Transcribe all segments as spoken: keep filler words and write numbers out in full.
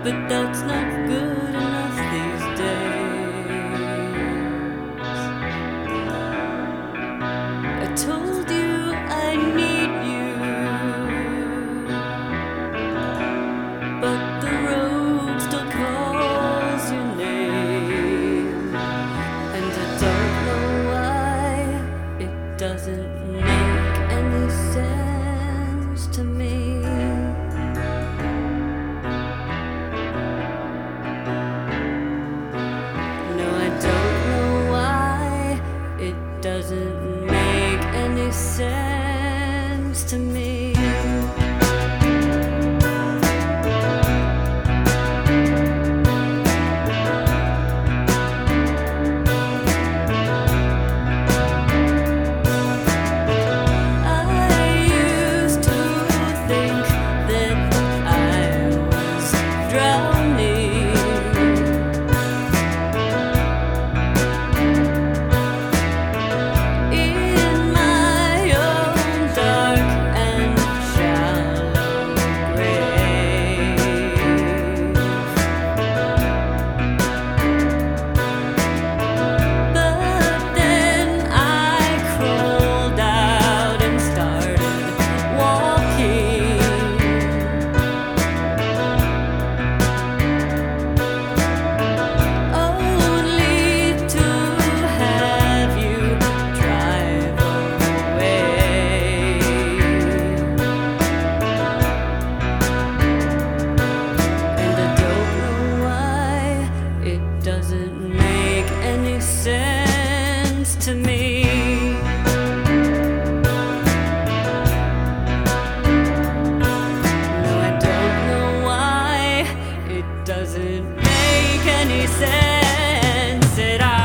but that's not good enough these days. I told you I need you, but the road still calls your name, and I don't know why it doesn't make any sense to me. Doesn't make any sense to me. Doesn't make any sense to me. No, I don't know why it doesn't make any sense at all.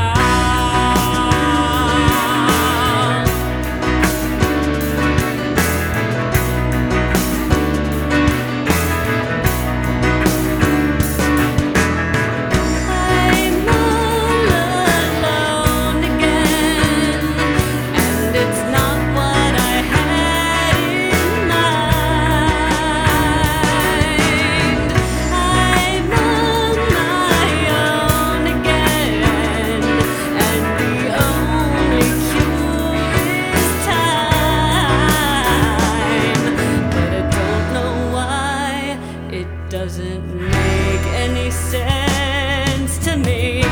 Doesn't make any sense to me.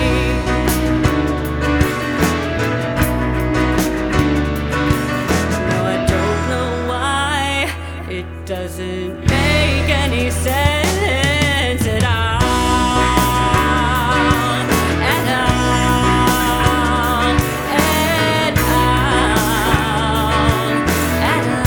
No, I don't know why it doesn't make any sense at all. At all. At all. At all.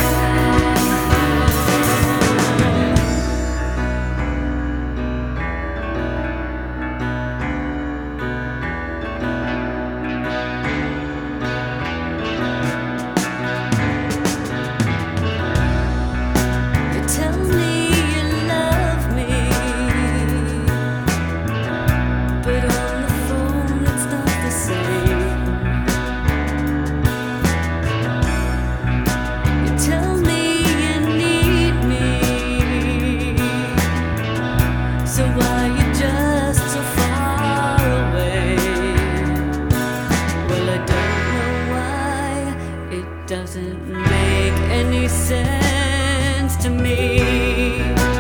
So why you just so far away? Well, I don't know why it doesn't make any sense to me.